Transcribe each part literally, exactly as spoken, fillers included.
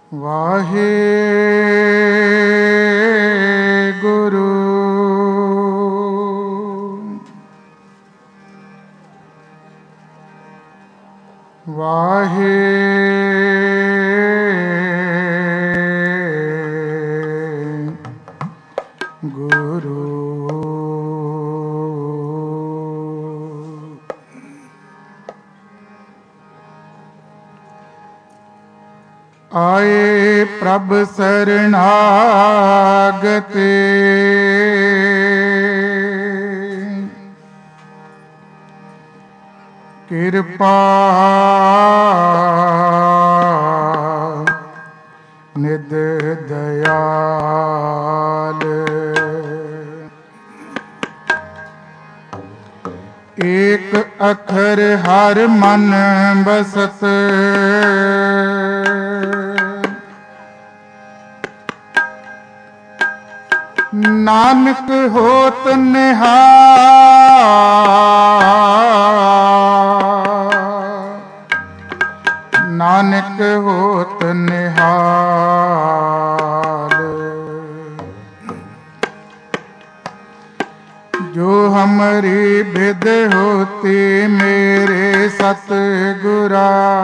ਵਾਹਿਗੁਰੂ ਵਾਹਿਗੁਰੂ ਆਏ ਪ੍ਰਭ ਸਰਨਾਗਤੇ ਕਿਰਪਾ ਨਿਧ ਦਇਆਲ ਏਕ ਅਖਰ ਹਰ ਮਨ ਬਸਤ ਨਾਨਕ ਹੋਤ ਨਿਹਾਲ ਨਾਨਕ ਹੋਤ ਨਿਹਾਲ ਜੋ ਹਮਰੀ ਬਿਦ ਹੋਤੀ ਮੇਰੇ ਸਤਿਗੁਰਾ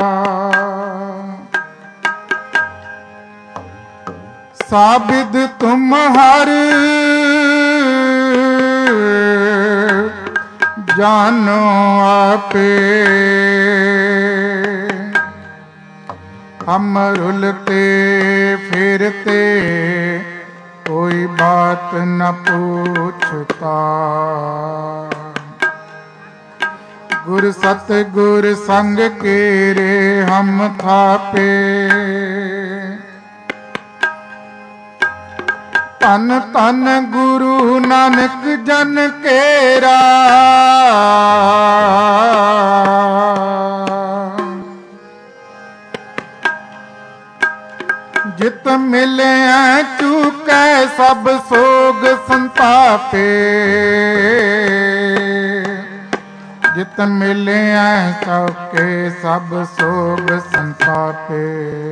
ਸਾਬਿਦ ਤੁਮ ਹਰ ਜਾਨੋ ਆਪੇ ਹਮ ਰੁਲਤੇ ਫਿਰਤੇ ਕੋਈ ਬਾਤ ਨ ਪੁੱਛਤਾ ਗੁਰ ਸਤਿਗੁਰ ਸੰਗ ਕੇਰੇ ਹਮ ਥਾਪੇ ਧੰਨ ਧੰਨ ਗੁਰੂ ਨਾਨਕ ਜਨ ਕੇਰਾ ਜਿਤ ਮਿਲਿਆ ਚੁਕੈ ਸਭ ਸੋਗ ਸੰਤਾਪੇ ਜਿਤ ਮਿਲਿਆ ਚੁਕੈ ਸਭ ਸੋਗ ਸੰਤਾਪੇ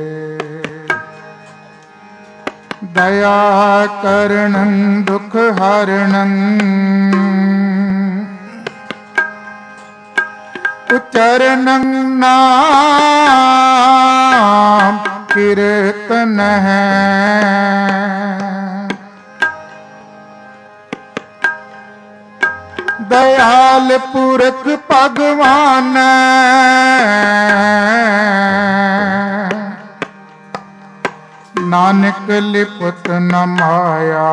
ਦਇਆ ਕਰਨੰ ਦੁਖ ਹਰਨੰ ਉਚਰਨੰ ਨਾਮ ਕੀਰਤਨ ਹੈ ਦਇਆਲ ਪੁਰਖ ਭਗਵਾਨ ਨਾਨਕ ਲਿਪਤ ਨ ਮਾਇਆ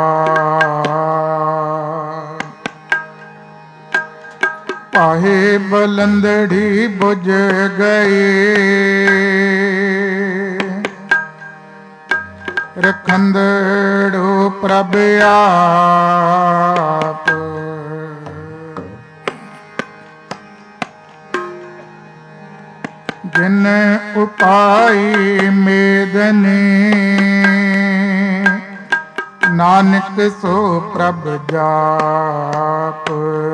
ਪਾਹੇ ਬਲੰਦੜੀ ਬੁਝ ਗਈ ਰਖੰਦੜੋ ਪ੍ਰਭ ਆਪ ਜਿਨ ਉਪਾਈ ਮੇਦਨੀ ਨਾਨਕ ਸੋ ਪ੍ਰਭ ਜਾਪ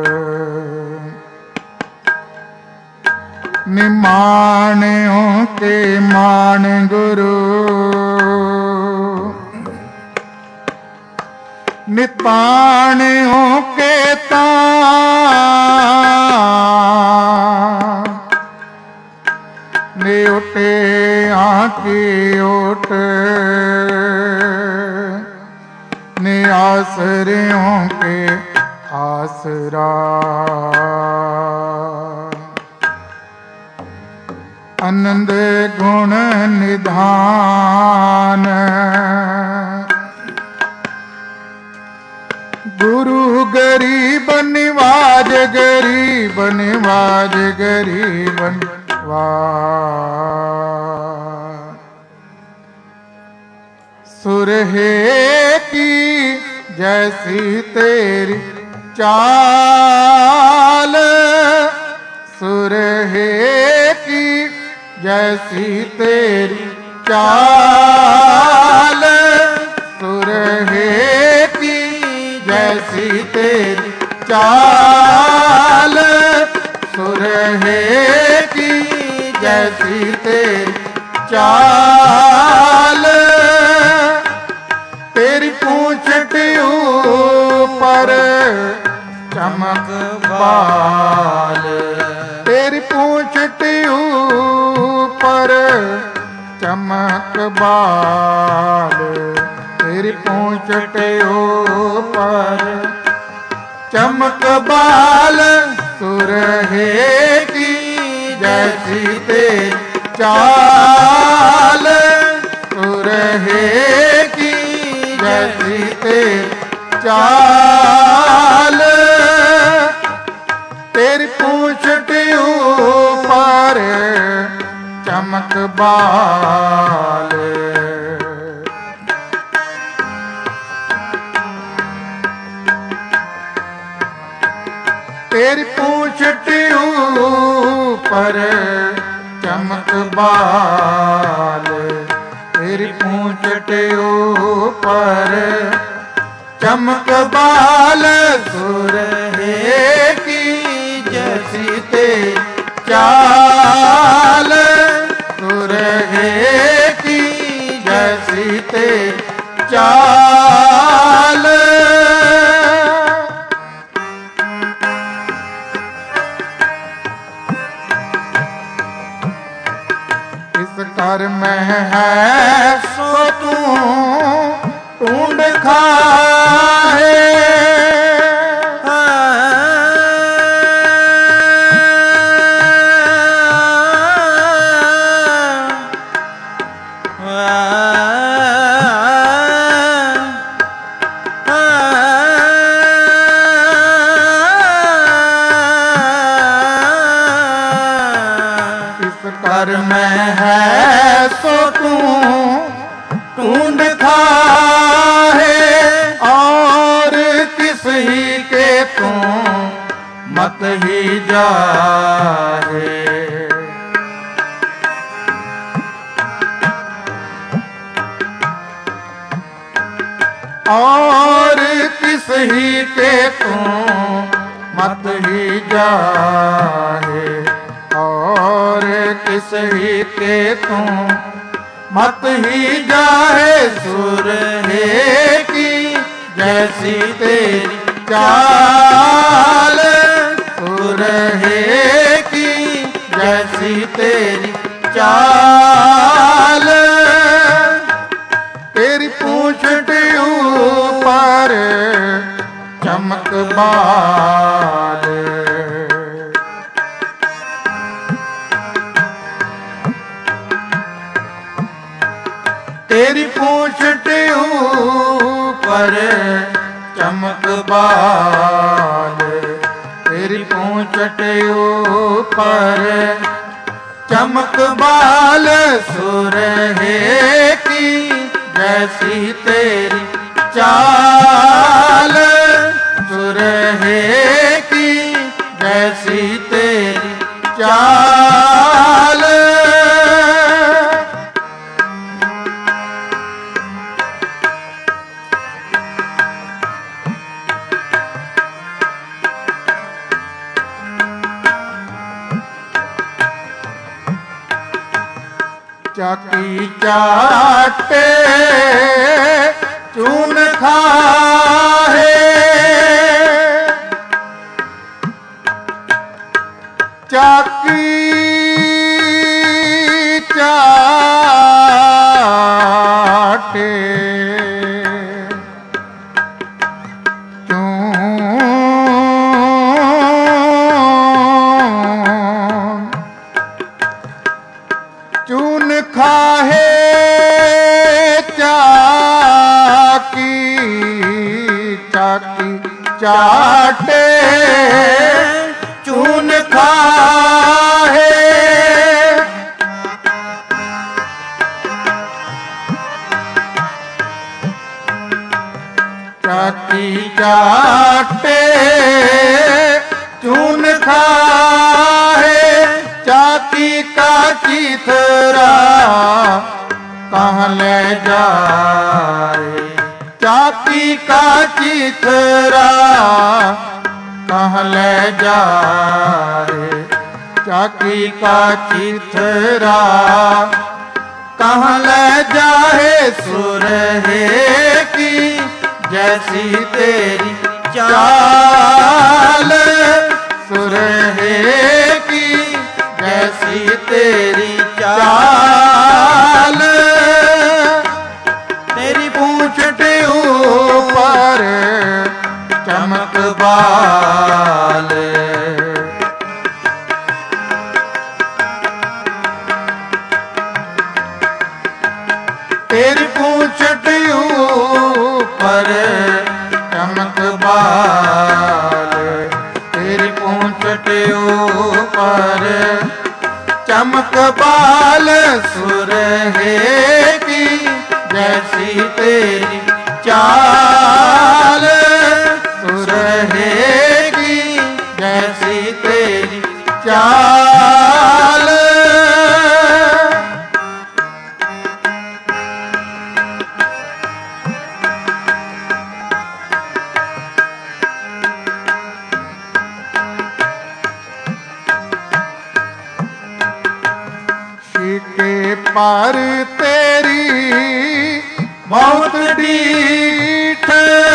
ਨਿਮਾਣਿਓ ਕੇ ਮਾਣ ਗੁਰੂ ਨਿਤਾਣਿਓ ਕੇ ਤਾਂ ਨੇ ਉਟੇ ਆਕੀ ਓਟ ਨੇ ਆਸਰਿਓਂ ਕੇ ਆਸਰਾ ਆਨੰਦ ਗੁਣ ਨਿਧਾਨ ਗੁਰੂ ਗਰੀਬ ਨਿਵਾਜ ਗਰੀਬ ਨਿਵਾਜ ਗਰੀਬ सुरहे की जैसी तेरी चाल सुरहे की जैसी तेरी चाल सुरहे की जैसी तेरी चाल सुरहे की जैसी तेरी चाल पर चमक बाल, तेरी पूंछ ऊपर चमक बाल, तेरी पूंछ ऊपर चमक बाल, सुरहे की जैसी तेरी चाल, सुरहे की जैसी तेरी चाल, तेरी पूंछ ऊपर चमक बाल, तेरी पूंछ ऊपर चमक बाल, तेरी पूंछ ऊपर चमक बाल, सुरहे की जैसी तेरी चाल, सुरहे की जैसी तेरी चाल, इस घर में है सो तू ढूंढ खाए, घर में है सो तू ढूंढ खाए, और किस ही के तू मत ही जाए, और किस ही के तू मत ही जाए, और किस ही के तू मत ही जाए, सुरहे की जैसी तेरी चाल, सुरहे की जैसी तेरी चाल, तेरी पूंछ ऊपर चमक बाल, तेरी पूंछ ऊपर चमक बाल, तेरी पूंछ ऊपर चमक बाल, सुरहे की जैसी तेरी चाल, सुरहे की जैसी तेरी चाल, चाकी चाटे चून खाए, चाकी चाटे चून खाए, चाकी चाकी चाटे चून खाए, चाकी चाटे चून खाए, चाकी का चिथरा कहाँ ले जाए, चाकी का चिथरा कहाँ ले जाए, चाकी का चिथरा कहाँ ले जाए, सुरहे की जैसी तेरी चाल सुरहे की जैसी तेरी चाल। तेरी पूंछ के ऊपर चमक बाल। तेरी पूंछ के ऊपर चमक बाल। तेरी पूंछ के ऊपर चमक बाल सुरहे की जैसी तेरी चाल। सुरहे की जैसी तेरी चाल। के पार तेरी बहुत डीठ।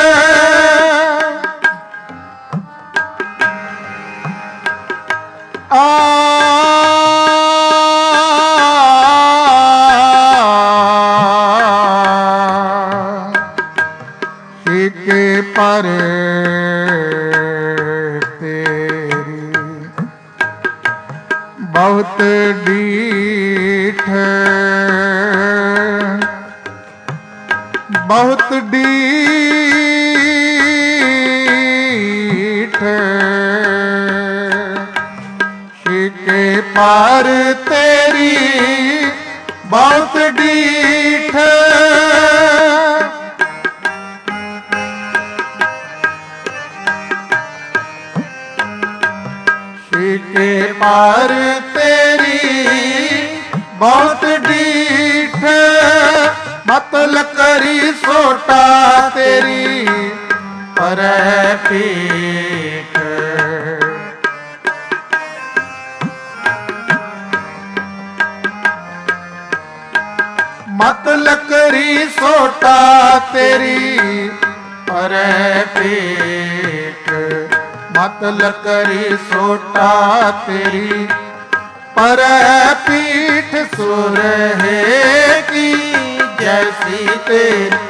आ के पार तेरी बहुत डीठ। बहुत डीठ के पार तेरी बहुत डीठ। के पार तेरी बहुत डीठ। मतल करी सोटा तेरी पर पीठ। मतल करी सोटा तेरी पर पीठ। मतल करी सोटा तेरी पर पीठ। सुरहे की जैसी तेरी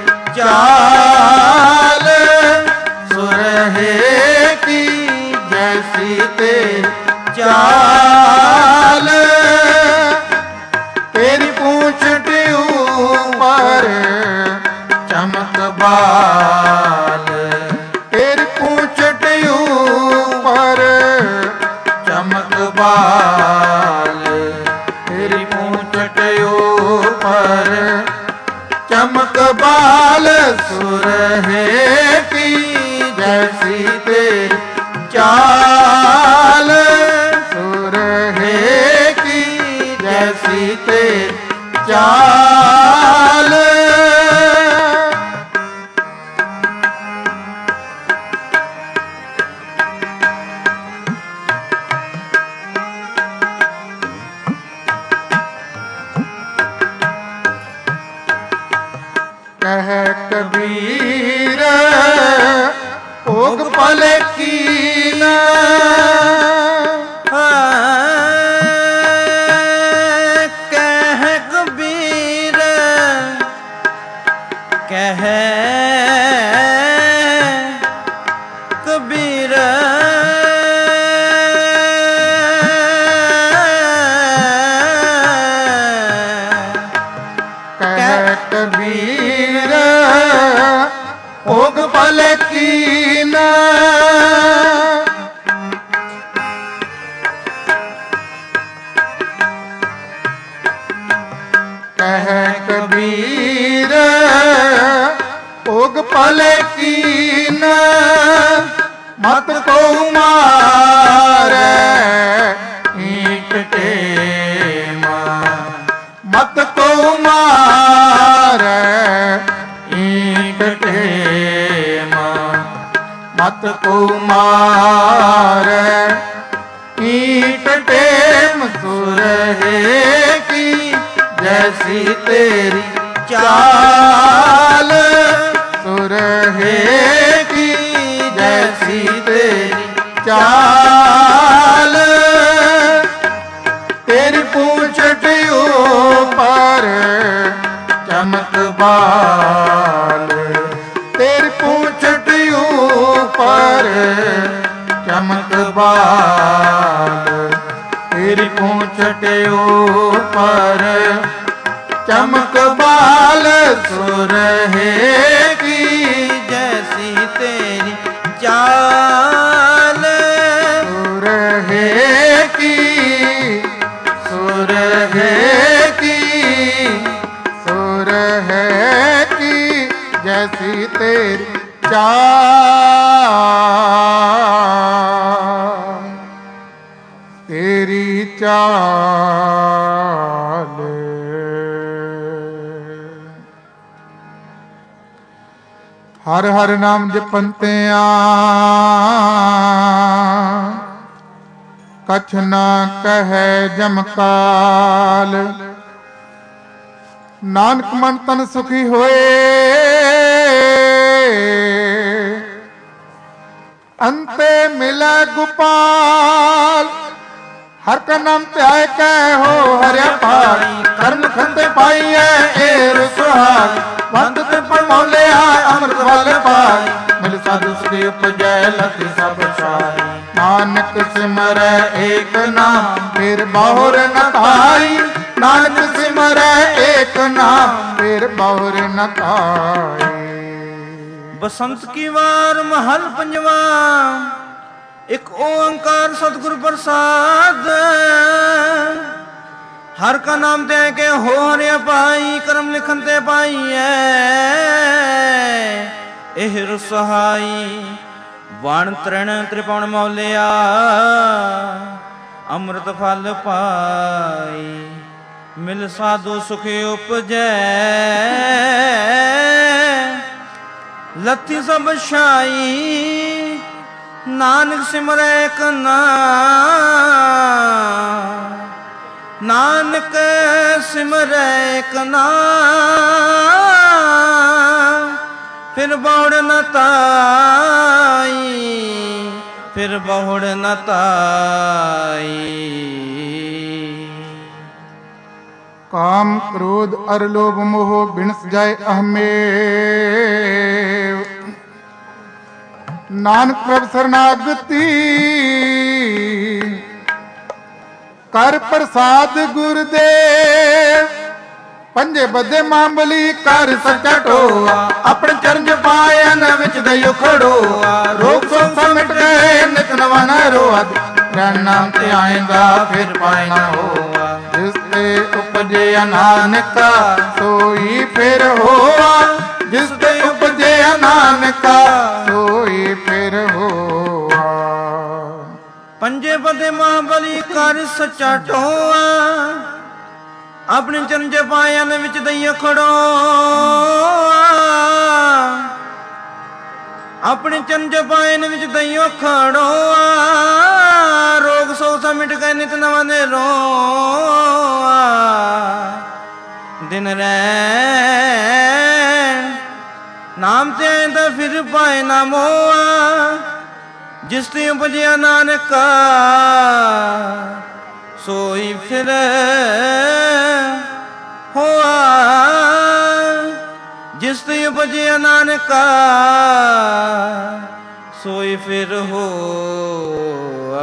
चाल। सुरहे की जैसी तेरी चाल। तेरी पूंछ के ऊपर चमक बाल। तेरी पूंछ के ऊपर चमक बाल। तेरी पूंछ के ऊपर चमक बाल। सुरहे की जैसी तेरी चाल। सुरहे की जैसी तेरी चाल। कह कबीर भोग पल कीना। कह कबीर कह कबीर कह कबीर भोग पल कीना। कह कबीर भोग पल कीना। मत को मारे ईंट टेमा। मत को मारे ईंट टेमा। मत को मारे ईंट टेम। सुरहे की जैसी तेरी चाल। सुरहे की जैसी चाल तेरी पूंछट ऊपर चमक बाल तेरी पूंछट ऊपर चमक बाल तेरी पूंछट ऊपर चमक बाल सुरहे की जैसी तेरी चाल सुरहे की सुरहे की सुरहे की जैसी तेरी चाल तेरी चाल हर हर नाम जपंतिया कछ ना कहे जमकाल नानक मन तन सुखी होए अंते मिले गोपाल हर का नाम त्याय कह हो हरिया पाई कर्म खंते पाई है एर सुहाग वंद ते परमौले आय अमृत वाले पाई मिल साधु श्री उपजय लति सब छाई नानक सिमर एक नाम फिर बहुर न ताई नानक सिमर एक नाम फिर बहुर न ताई। बसंत की वार महल पंजवा एक ओंकार सतगुरु प्रसाद हर का नाम ते के हो हरिया पाई कर्म लिखन ते पाई है एहर सहाई वाण तृण त्रिपण मौलिया अमृत फल पाई मिल साधु सुख उपजै लथी सब छाई नानक सिमर एक नाम नानक सिमर एक नाम फिर बहुड़ न ताई फिर बहुड़ न ताई। काम क्रोध अर लोभ मोह बिनस जाए अहमे नानक प्रभ शरणागति कर प्रसाद गुरुदेव पंजे बदे मांबली कर सच्चा टोआ अपने चरण पायन विच दयो खड़ोआ रोग सोग मिट गए नित नवा न रोआ ग्रहण नाम ते आएगा फिर पाएगा होआ जिसते उपजे नानका सोई फिर होआ जिसते उपजे नानका सोई फिर होआ। पंजे बदे महाबली कर सच्चा टोआ अपने चरण पायन विच दइया खड़ोआ अपने चरण पायन विच दइयो खड़ोआ रोग सो मिट गए नित नवा ने रोआ दिन रैन नाम ते आंदा फिर पाए ना मोआ जिस ते उपजिया नानका सोई फिर होआ जिस ते उपजिया नानका सोई फिर होआ।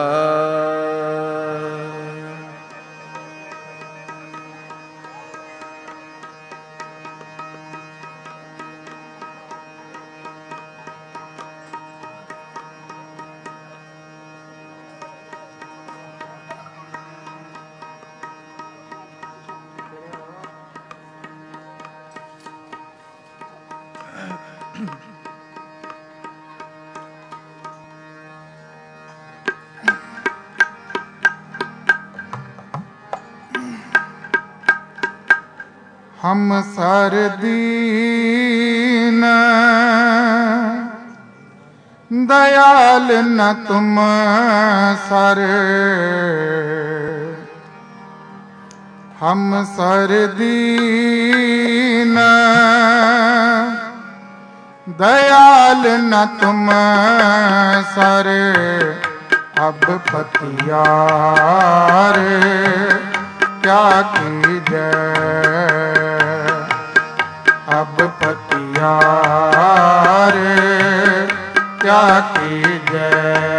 हम सर दीन दयाल न तुम सर हम सर दीन दयाल न तुम सर अब पतियार क्या कीजै, अब पतियार क्या कीजै।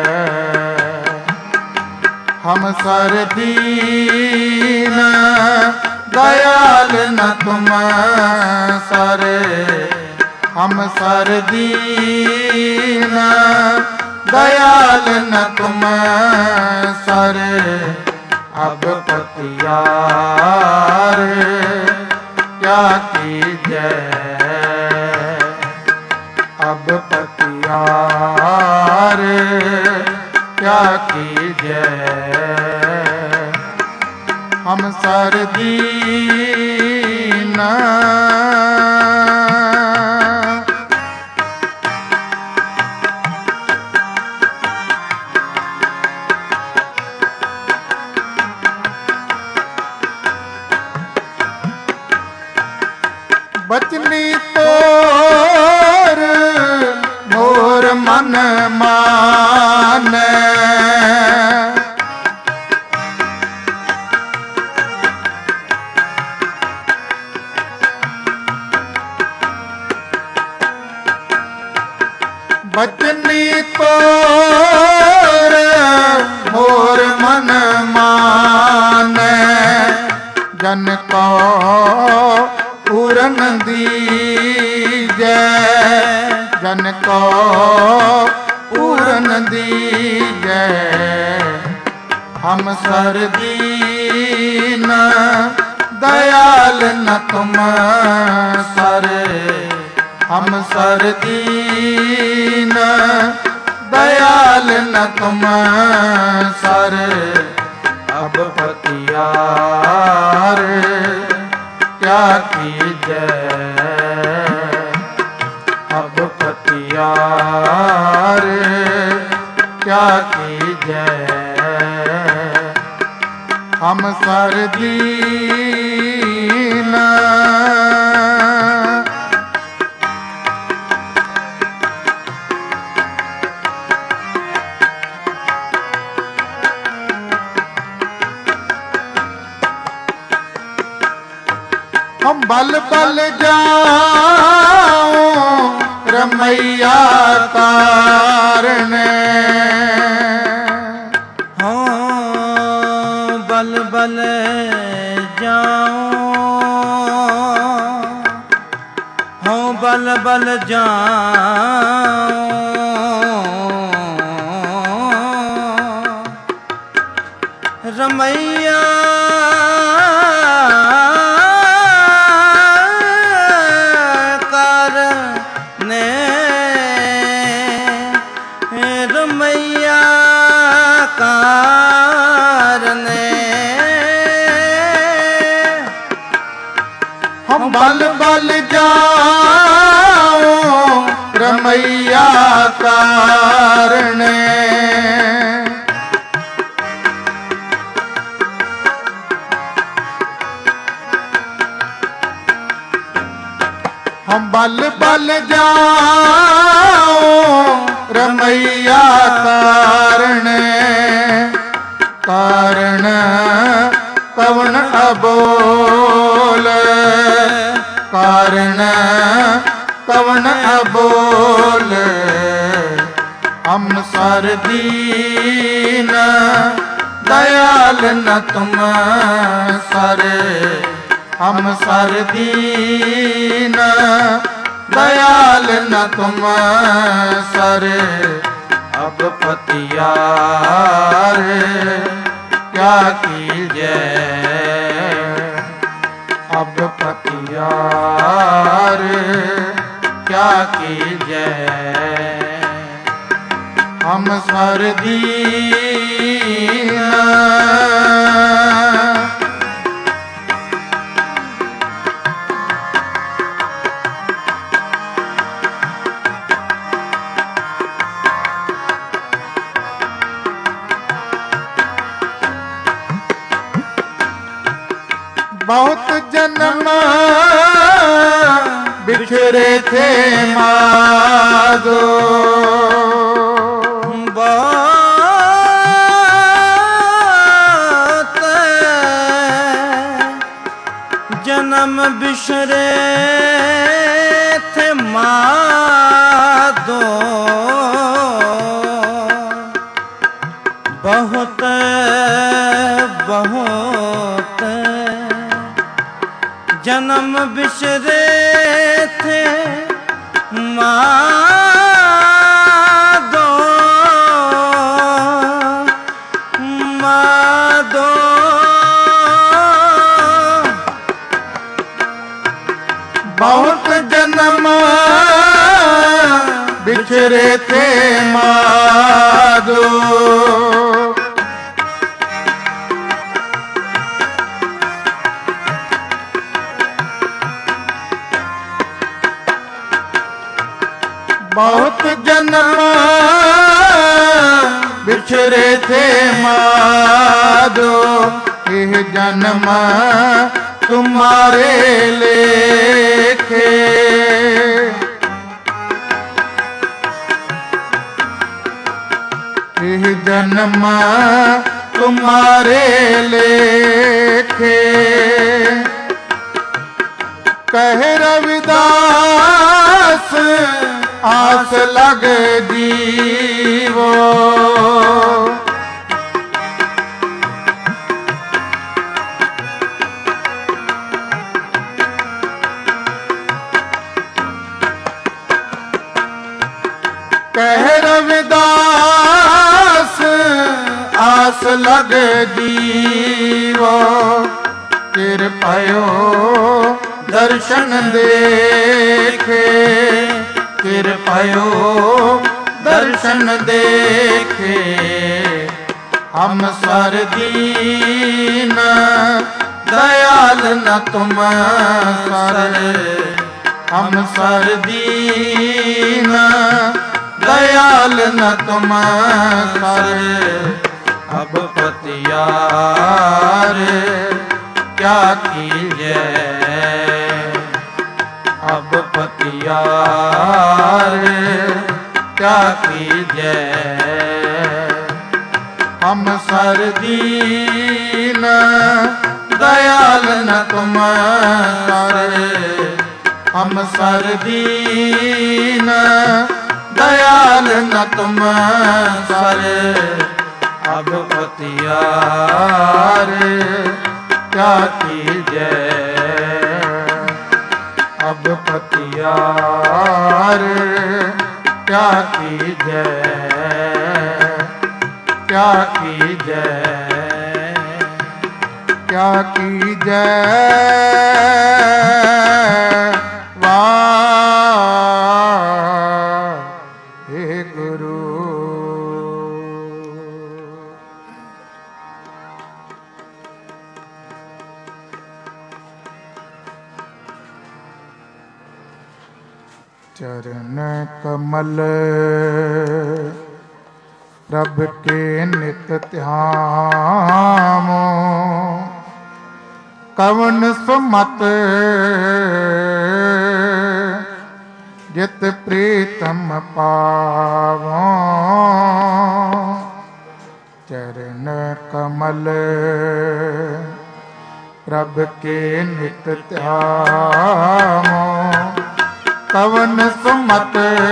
हम सर दीन दयाल न तुम सरे, हम सर दीन दयाल न तुम सरे। अब पतियार क्या कीजै, अब पतियार क्या कीजै। हम सर दीन बचनी तोर मोर मन माने, बचनी तोर मोर मन माने। जन को पूरन दीजै, जन को पूरन दीजै। हम सर दीन दयाल न तुम सरे, हम सर दीन दयाल न तुम सरे। अब पतियार क्या कीजै, अब पतियार क्या कीजै। हम सर दीन हम बल बल जाऊं रमैया तारने, हाँ बल बल जाऊं, हाँ बल बल जाऊं। रमैया हम बल बल जाऊं रमैया कारणे। हम बल बल जाऊं रमैया कारणे। कारण कवन अबोल, कारण कवन अबोल। हम सर दीन दयाल न तुम सरे, हम सर दीन दयाल न तुम सरे। अब पतियार क्या कीजै, अब पतियार क्या कीजै। हम सर दीन बहुत जन्म बिखरे थे माधो, बहुत ਬਿਸਰੇ ਥੇ ਮਾਦੋ ਬਹੁਤ ਬਹੁਤ ਜਨਮ ਬਿਸਰੇ ਥੇ ਮਾਦੋ ਮਾਦੋ ਬਹੁਤ ਜਨਮ ਬਿਛਰੇ ਥੇ ਮਾਦੋ बहुत जन्म बिछरे थे माधो यह जन्म तुम्हारे लेखे यह जन्म तुम्हारे लेखे कह रविदास आस लग जीवो कह रविदास आस लग जीवो कृपयो दर्शन देखे कृपयो दर्शन देखे हम सर दीन दयाल न तुम सर हम सर दीन दयाल न तुम सर अब पतियार क्या कीजे अब पतियार क्या कीजे हम सर दीन दयाल न तुम सर हम सर दीन दयाल न तुम सर अब पतियार क्या कीजे अब पतियार क्या कीजे क्या कीजे क्या कीजे वाहे गुरु चरण कमल प्रभ के नित ध्यामो कवन सुमत जित प्रीतम पावो चरण कमल प्रभ के नित ध्यामो कवन सुमत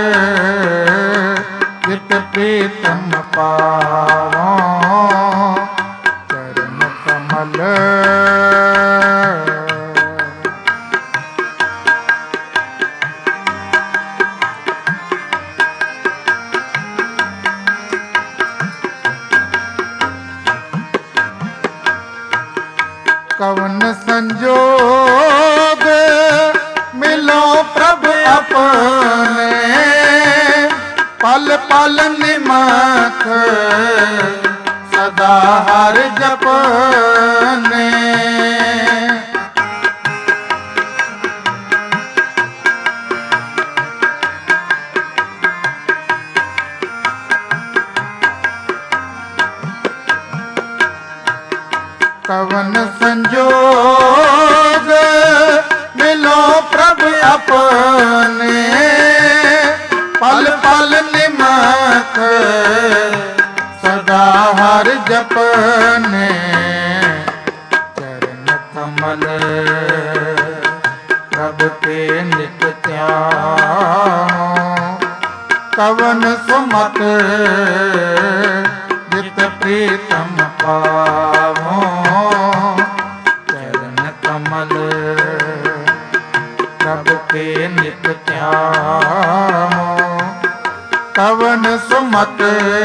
जित प्रीतम पावो चरण कमल कवन संजोग मिलो प्रभु अपने पल पल निमख सदा हर जपने कवन संजोग मिलो प्रभु अपने पल पल निमख सदा हर जपने चरण कमल प्रभ के नित त्यागो कवन सुमत जित प्रीतम पावो चरण कमल प्रभ के नित त्यागो कवन सुमत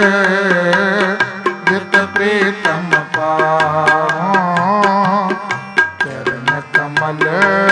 जित प्रीतम पावो चरण कमल।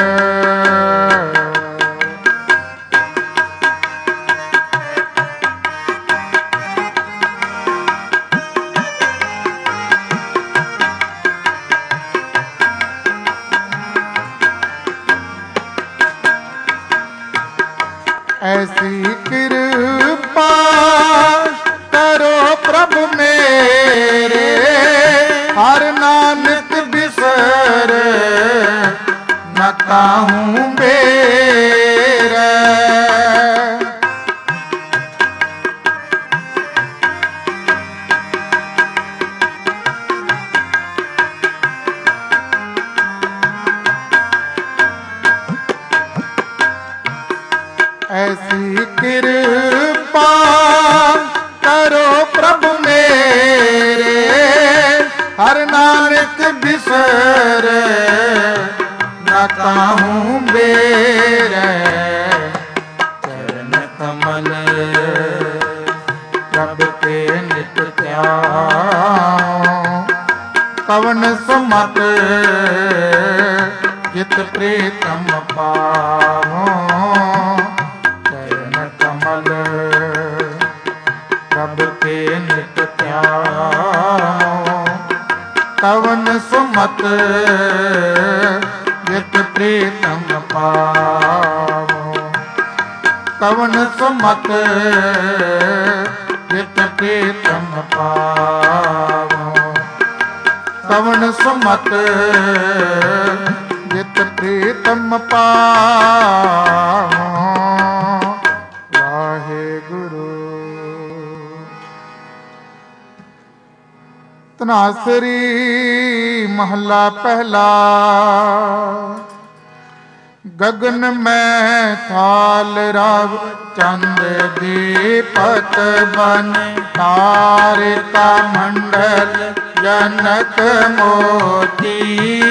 ऐसी कृपा करो प्रभु मेरे हर नानक बिसर न काहूँ बेर। ऐसी कृपा करो प्रभु मेरे हर नानक बिसर न काहूँ बेर। चरण कमल प्रभ के नित त्यागो कवन सुमत जित प्रीतम पावो प्रभ के नित त्यागो कवन सुमत जित प्रीतम पावो कवन सुमत जित प्रीतम पावो कवन सुमत जित प्रीतम पावो। धनासरी महला पहला। गगन में थाल रव चंद दीपक बन तारिका मंडल जनक मोती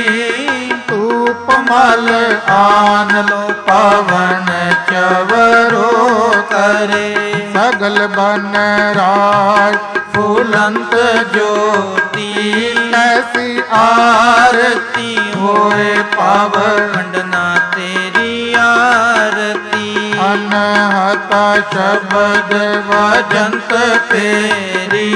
धूप मल आन लो पवन चवरो करे सगल बन राज फूलंत ज्योति ऐसी आरती होए पावन खंडना तेरी आरती अनहता शब्द वजंत तेरी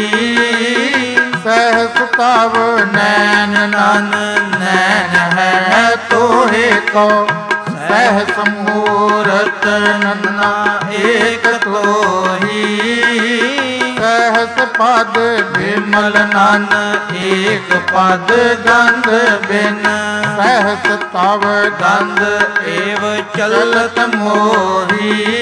सहस तव नैन नन नैन है तोहे को सहस मूरत नन्ना एक तोही सहस पद विमल नन एक पद गंध बिन सहस तव गंध एव चलत मोही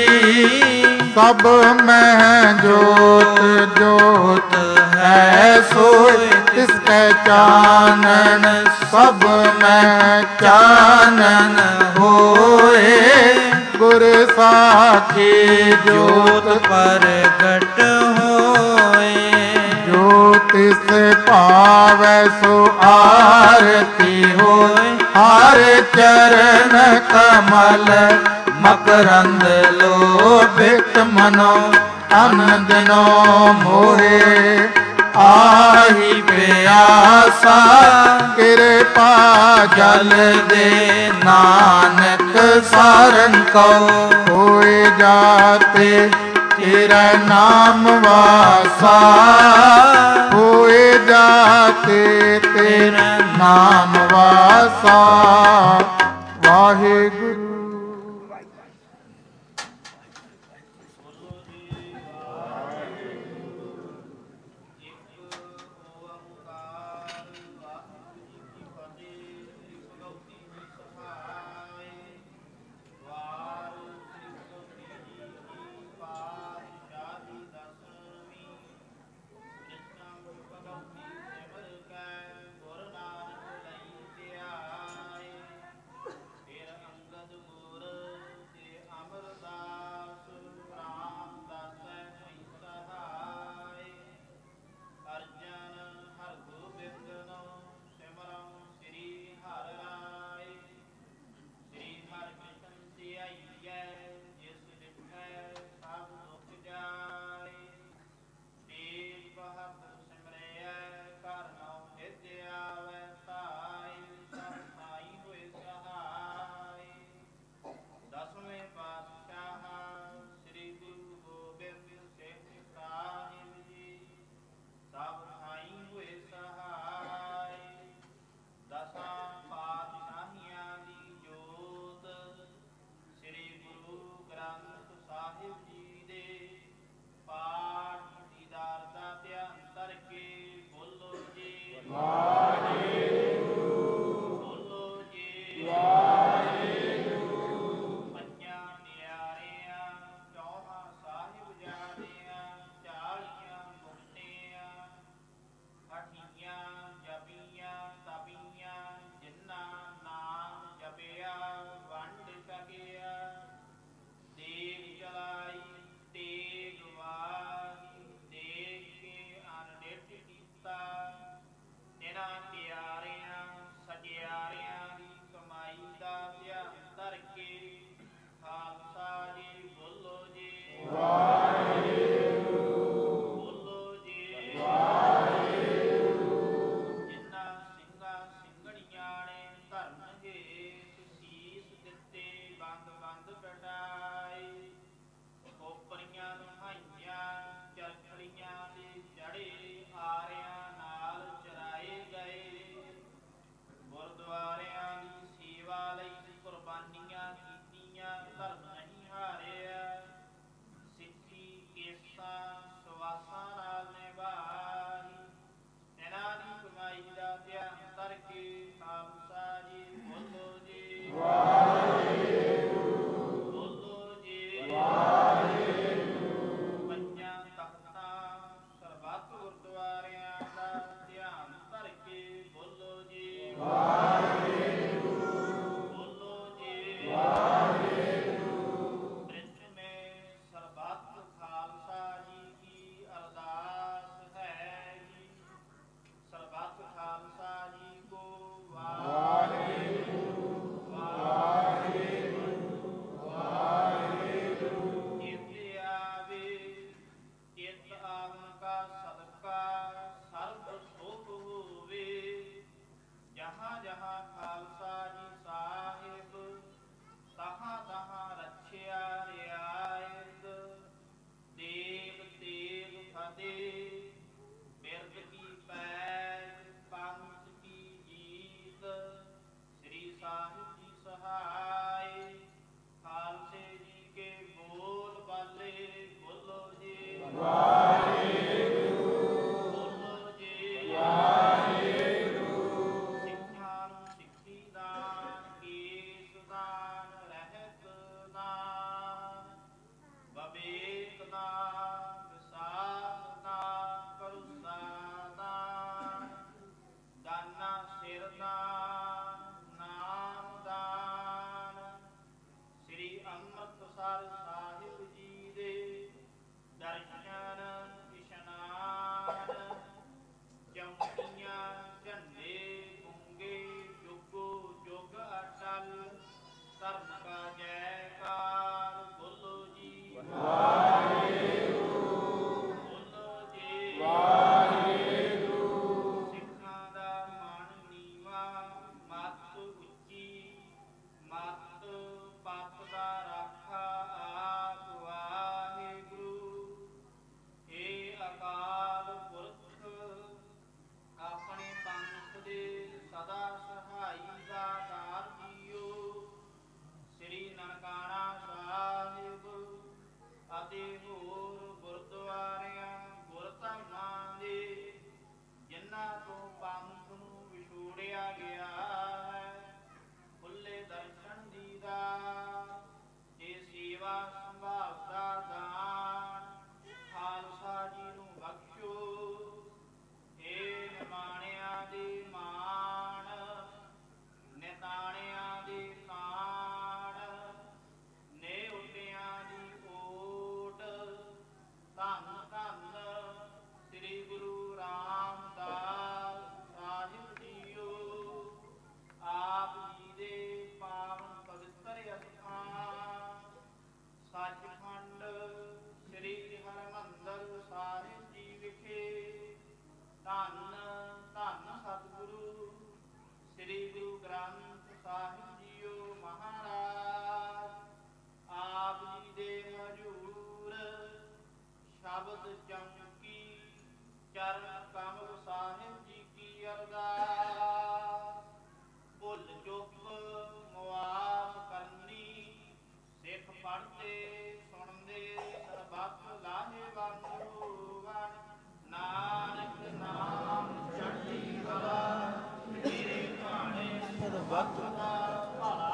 सब में जोत जोत है सोय तिसके चानन सब में चानन होए गुर साखी जोत प्रगट होए ज्योतिष पावै सो आरती होए हर चरण कमल मकरंद लोभित मनो आनंदनो मोहे आही प्यासा कृपा जल दे नानक सारन को होए जाते तेरा नाम वासा होए जाते तेरा नाम वासा। वाहे गुरु Angad ਅੰਮ੍ਰਿਤਸਰ ਸਾਹਿਬ ਜੀ ਦੇ ਦਰਸ਼ਨ ਇਸ਼ਨਾਨ ਚੌਂਕੀਆਂ ਝੰਡੇ ਗੁੰਗੇ ਜੁਗੋ ਜੁਗ ਅਟਲ ਧਰਮ ਕਾ ਜੈਕਾਰ ਬੋਲੋ ਜੀ ਵਾਹਿਗੁਰੂ ਬੋਲੋ ਜੀ ਵਾਹਿਗੁਰੂ। ਸਿੱਖਾਂ ਦਾ ਮਨ ਨੀਵਾ ਮੱਤ ਉੱਚੀ ਮੱਤ ਪੱਤ ਦਾ ਰਾਖਾ ਆਪ ਵਾਹਿਗੁਰੂ। ਏ ਅਕਾਲ ਪੁਰਖ ਆਪਣੇ ਪੰਥ ਦੇ ਸਦਾ ਸਹਾਈ ਦਾਤਾਰ ਜੀਓ। ਸ੍ਰੀ ਨਨਕਾਣਾ ਸਾਹਿਬ ਅਤੇ ਹੋਰ ਗੁਰਦੁਆਰਿਆਂ ਗੁਰਧਾਮਾਂ ਦੇ ਜਿਨ੍ਹਾਂ ਤੋਂ ਪੰਥ ਨੂੰ ਵਿਛੋੜਿਆ ਗਿਆ ਹੈ ਖੁੱਲੇ ਦਰਸ਼ਨ ਦੀਦਾਰ ਤੇ ਸੇਵਾ ਸੰਭਾਲ ਦਾ ਦਾਨ ਖਾਲਸਾ ਜੀ ਨੂੰ ਬਖਸ਼ੋ। ਏ ਨਿਮਾਣਿਆਂ ਦੇ ਮਾਣ ਨਿਤਾਣਿਆਂ ਦੇ ਕਾਣ ਨੇ ਉੱਡਿਆਂ ਦੀ ਓਟ ਧੰਨ ਧੰਨ ਸ੍ਰੀ ਗੁਰੂ ਰਾਮਦਾਸ ਸਾਹਿਬ ਜੀਓ। ਆਪ ਜੀ ਦੇ ਪਾਵਨ ਪਵਿੱਤਰ ਅਸਥਾਨ ਸੱਚਖੰਡ ਸ੍ਰੀ ਹਰਿਮੰਦਰ ਸਾਹਿਬ ਜੀ ਵਿਖੇ ਧੰਨ ਧੰਨ ਸਤਿਗੁਰੂ ਸ੍ਰੀ ਗੁਰੂ ਗ੍ਰੰਥ ਸਾਹਿਬ ਜੀਓ ਮਹਾਰਾਜ ਆਪ ਜੀ ਦੇ ਹਜ਼ੂਰ ਸ਼ਬਦ ਚੌਂਕੀ ਚਰਨ ਕਮਲ ਸਾਹਿਬ ਜੀ ਕੀ ਅਰਦਾਸ। ਭੁੱਲ ਚੁੱਕ ਮੁਆਫ ਕਰਨੀ ਸਿੱਖ ਪੜ੍ਹਦੇ ਸੁਣਦੇ ਸਰਬੱਤ ਲਾਹੇਵੰਦ ਹੋਵਣ। ਨਾਨਕ ਨਾਮ ਚੜ੍ਹਦੀ ਕਲਾ ਮੇਰੇ ਭਾਣੇ ਸਰਬੱਤ ਦਾ ਭਲਾ।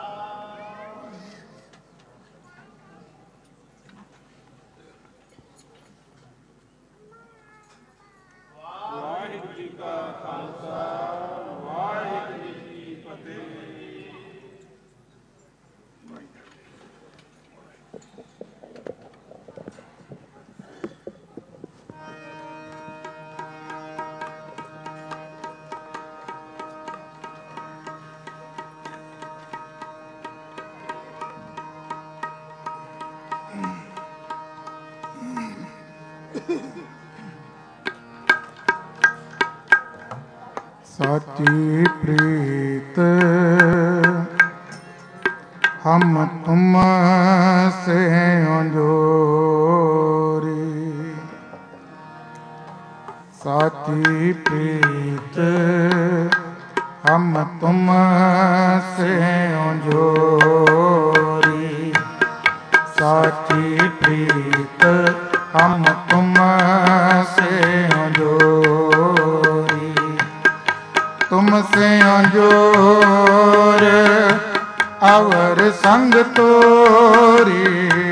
ਵਾਹਿਗੁਰੂ ਜੀ ਕਾ ਖਾਲਸਾ ਵਾਹਿਗੁਰੂ ਜੀ ਕੀ ਫਤਿਹ। साची प्रीत हम तुम से जोरी। साची प्रीत हम तुम से जोरी। साची प्रीत हम तुम से जोरी। तुमसे जोर अवर संग तोरी।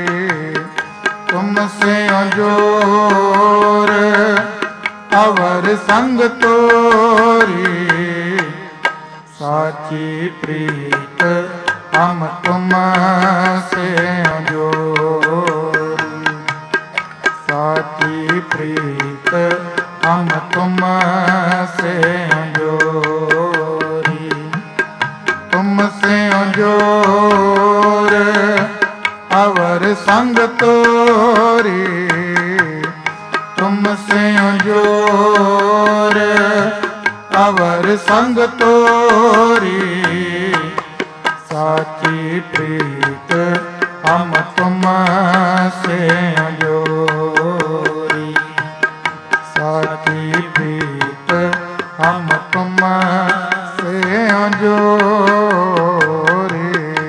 तुमसे जोर अवर संग तोरी। साची प्रीत हम तुम से जोरी। साची प्रीत हम तुम से जोरी। तुमसे जोर अवर संग तोरी। तुमसे जोर अवर संग तोरी। साची प्रीत हम तुम से जोरी। साची प्रीत हम तुम से जोरी।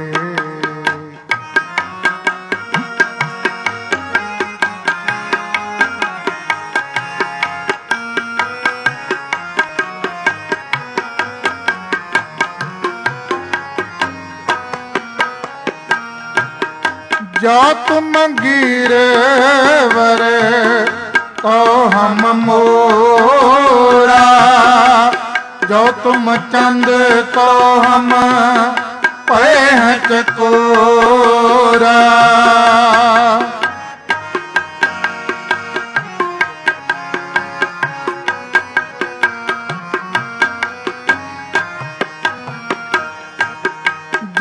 जो तुम गिरवर तो हम मोरा। जो तुम चंद तो हम पे चकोरा।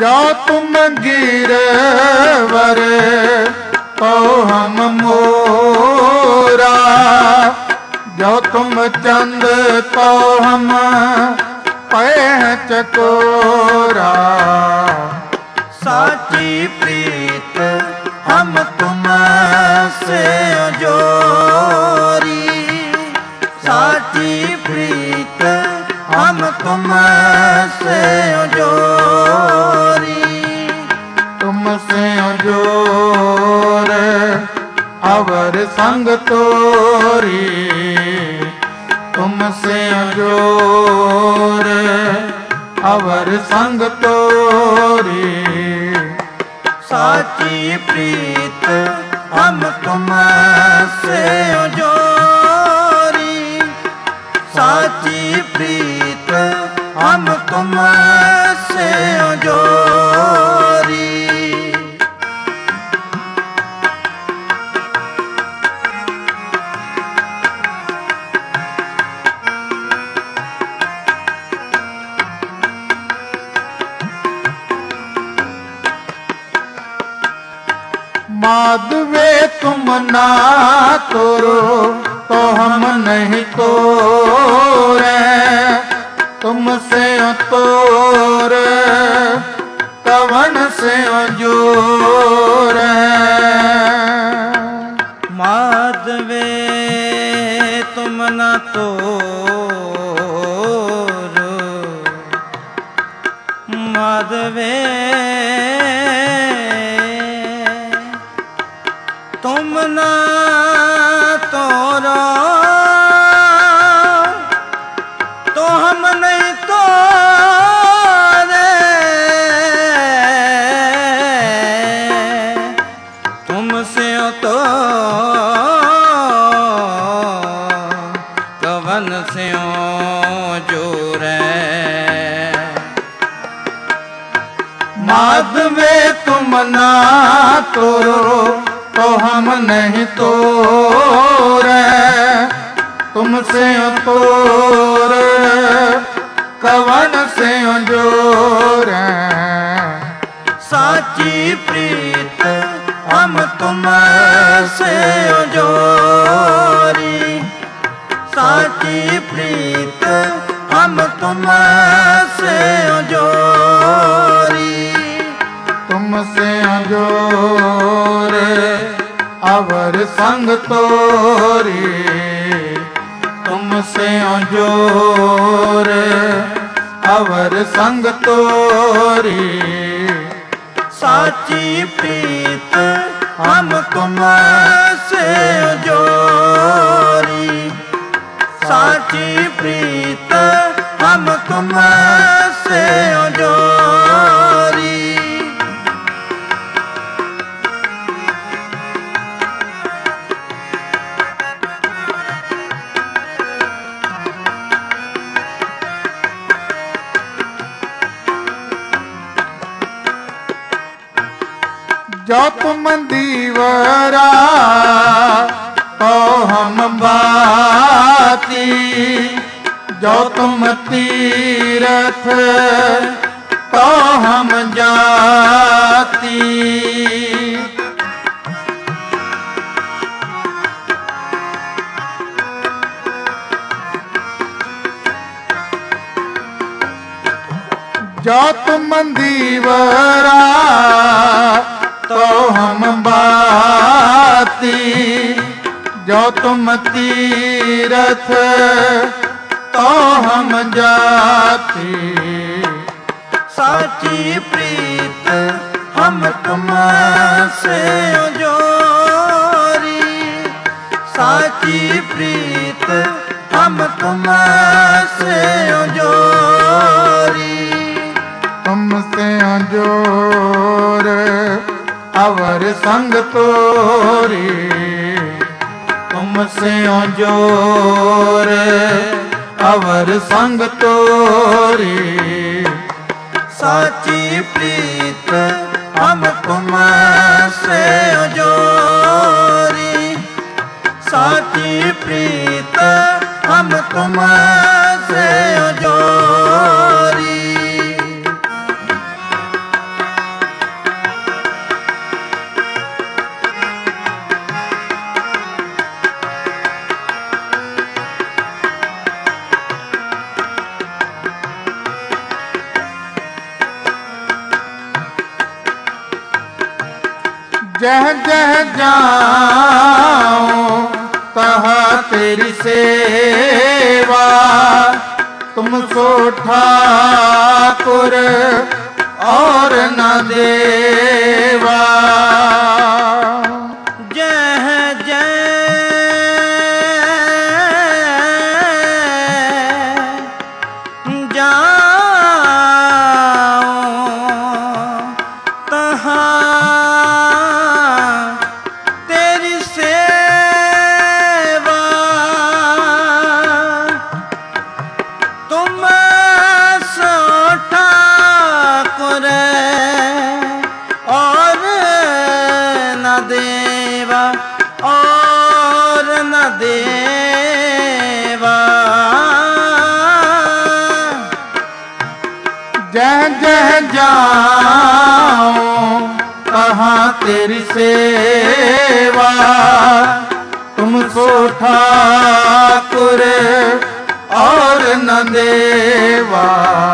जो तुम गिरवर तो हम मोरा, जो तुम चंद तो हम पैह चकोरा। साची प्रीत हम तुम से जोरी, साची प्रीत हम तुम से जोरी। तुमसे जोर अवर संग तोरी, तुमसे जोर अवर संग तोरी। साची प्रीत हम तुम से जोरी, साची प्रीत हम तुम से जोरी। माधवे तुम ना तोरो तो हम नहीं तोरे, तुमसे तोर कवन से जोर। माधवे तुम न तोरो, माधवे तुम न तोरो तो हम नहीं तोरे। तुमसे तो कवन से जोरे। माधवे तुम ना तोरो तो हम नहीं तोरे, तुमसे तोर कवन से जोर। साची प्रीत हम तुम से जोरी, साची प्रीत हम तुम से जोरी। तुमसे जोर अवर संग तोरी, तुमसे जोर अवर संग तोरी। साची प्रीत हम तुम से जोरी, साची प्रीत हम तुम से जोरी। जो तुम दीवरा तो हम बाती, जो तुम तीरथ तो हम जाती। जो तुम दीवरा तो हम बाती, जो तुम तीरथ तो हम जाती। साची प्रीत हम तुम से जोरी, साची प्रीत हम तुम से जोरी। तुमसे जोर अवर संग तोरी, तुमसे जोर अवर संग तोरी। साची प्रीत हम तुम से जोरी, साची प्रीत हम तुम से जोरी। जह जह जाऊं तहा तेरी सेवा, तुम सो ठाकुर और न देवा। जह जह जाऊं तहाँ तेरी सेवा, तुम सो ठाकुर और न देवा, और न देवा। जह जह जाऊं कहाँ तेरी सेवा, तुम सो ठाकुर और न देवा।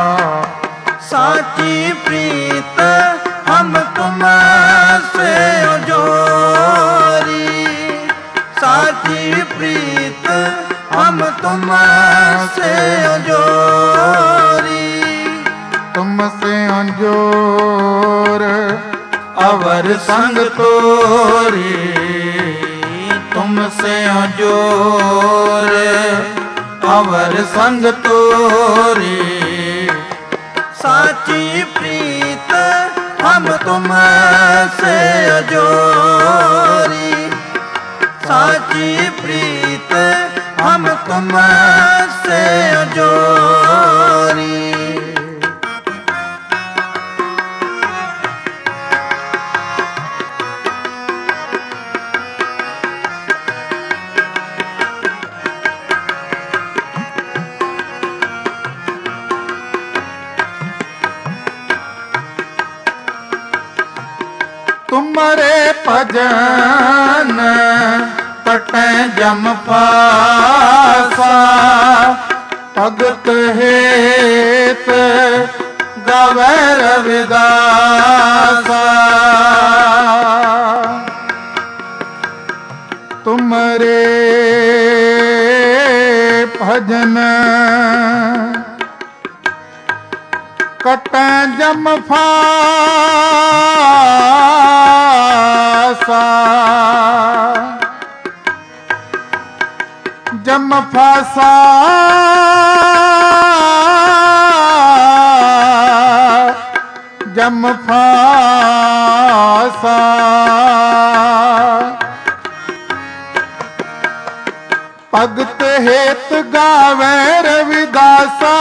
साची प्रीत हम तुम से जोरी, साची प्रीत हम तुम से जोरी। तुमसे अंजोर अवर संग तोरी, तुमसे अंजोर अवर संग तोरी। साची प्रीत हम तुम से जोरी, साची प्रीत हम तुम से जोरी। तुमरे भजन कटै जम पासा, भगत हेत गावै रविदासा। तुमरे भजन कटै जम फासा, जम फासा जम फासा। भगत हेत गावे रविदासा,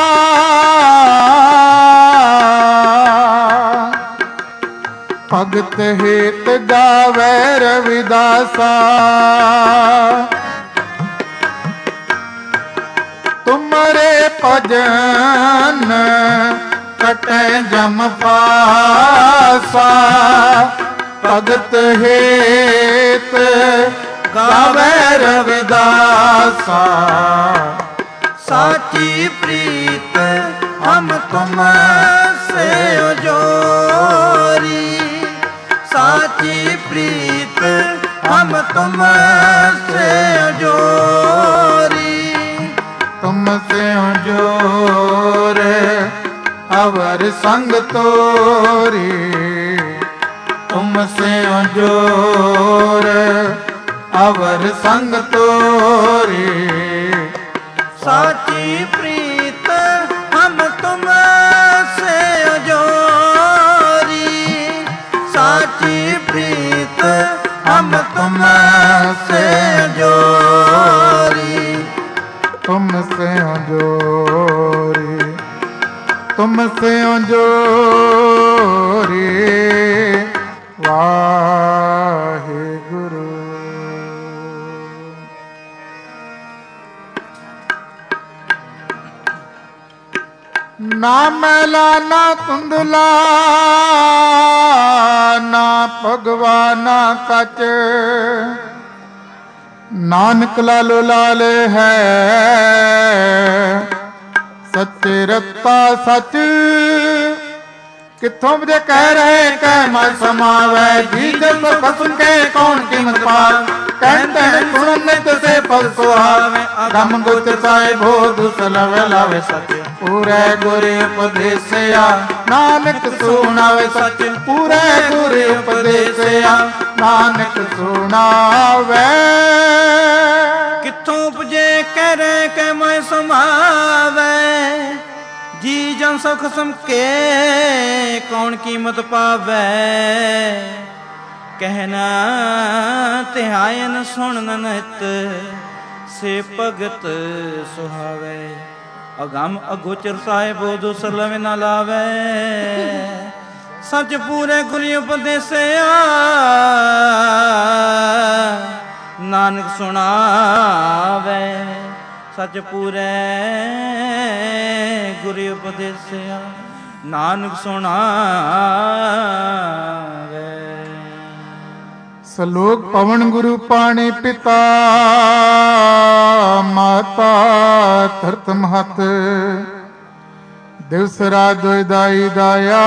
भगत हेत गावे रविदासा। तुमरे भजन कटै जम फासा, भगत हेत गावे रविदासा। साची प्रीत हम तुम से जोरी, साची प्रीत हम तुम से जोरी। तुमसे जोर अवर संग तोरी, तुमसे जोर अवर संग तोरी। साची प्रीत हम तुम से जोरी, साची प्रीत हम तुम से जोरी। तुमसे जोरी, तुमसे जोरी वाहिगुरु। ना मैला ना धुंधला ना भगवा ना कच, नानक लालो लाल है सच्चे रत्ता सच। ਕਿੱਥੋਂ ਵਜੇ ਕਹਿ ਰਹੇ ਕਹਿ ਮੈਂ ਸਮਾਵੈ ਜੀ ਜਨ ਸੋ ਖਸਮ ਕੇ ਕੌਣ ਕੀਮਤ ਪਾਵੈ ਕਹਿੰਦੇ ਸੁਣਨ ਨਿਤ ਸੇ ਫਲ ਸੁਹਾਵੇ ਗਮ ਗੋਚਰ ਸਾਹਿਬ ਹੋ ਦੁਸਲਵ ਲਾਵੇ ਸੱਚ ਪੂਰੇ ਗੁਰ ਉਪਦੇਸਿਆ ਨਾਨਕ ਸੁਣਾਵੇ ਸੱਚ ਪੂਰੇ ਗੁਰ ਉਪਦੇਸਿਆ ਨਾਨਕ ਸੁਣਾਵੇ ਕਿੱਥੋਂ ਉਪਜੇ ਕਹਿ ਰਹੇ ਕਹਿ ਮੈਂ ਸਮਾਵੈ ਜੀ ਜਨ ਸੋ ਖਸਮ ਕੇ ਕੌਣ ਕੀਮਤ ਪਾਵੈ ਕਹਿਣਾ ਧਿਆਨ ਸੁਣਨ ਨਿਤ ਸੇ ਭਗਤ ਸੁਹਾਵੇ ਅਗੰਮ ਅਗੋਚਰ ਸਾਹਿਬ ਦੁਸਲਵ ਨਾ ਲਾਵੇ ਸੱਚ ਪੂਰੇ ਗੁਰ ਉਪਦੇਸਿਆ ਨਾਨਕ ਸੁਣਾਵੇ ਸੱਚ ਪੂਰੇ ਗੁਰ ਉਪਦੇਸਿਆ ਨਾਨਕ ਸੁਣਾਵੇ। ਸਲੋਕ ਪਵਨ ਗੁਰੂ ਪਾਣੀ ਪਿਤਾ ਮਾਤਾ ਧਰਤ ਮਹਤ ਦਿਵਸ ਰਾਤ ਦੋਇ ਦਾਈ ਦਾਇਆ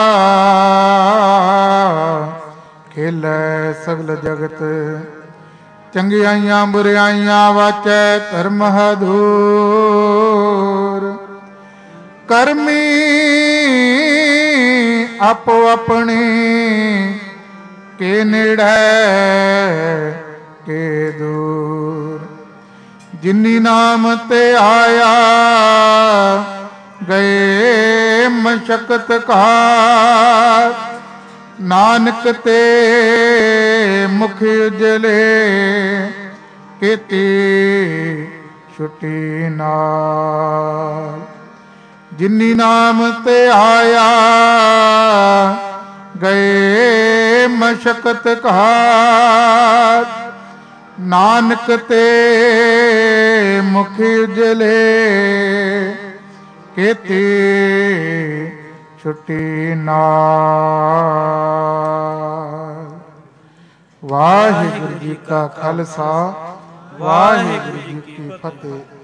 ਖੇਲੇ ਸਗਲ ਜਗਤ ਚੰਗਿਆਈਆਂ ਬੁਰਿਆਈਆਂ ਵਾਚੈ ਧਰਮ ਹਦੂਰ ਕਰਮੀ ਆਪੋ ਆਪਣੀ ਕੇ ਨੇੜੇ ਕੇ ਦੂਰ ਜਿਨੀ ਨਾਮ ਤੇ ਆਇਆ ਗਏ ਮਸ਼ਕਤ ਘਾਰ ਨਾਨਕ ਤੇ ਮੁਖ ਉਜਲੇ ਕੀਤੀ ਛੁਟੀ ਨਾਲ ਜਿਨੀ ਨਾਮ ਤੇ ਆਇਆ ਗਏ ਮਸ਼ਕਤ ਘਾਰ ਨਾਨਕ ਤੇ ਮੁਖ ਉਜਲੇ ਕੀਤੀ ਛੁਟੀ ਨਾਲ। ਵਾਹਿਗੁਰੂ ਜੀ ਕਾ ਖਾਲਸਾ ਵਾਹਿਗੁਰੂ ਜੀ ਕੀ ਫਤਿਹ।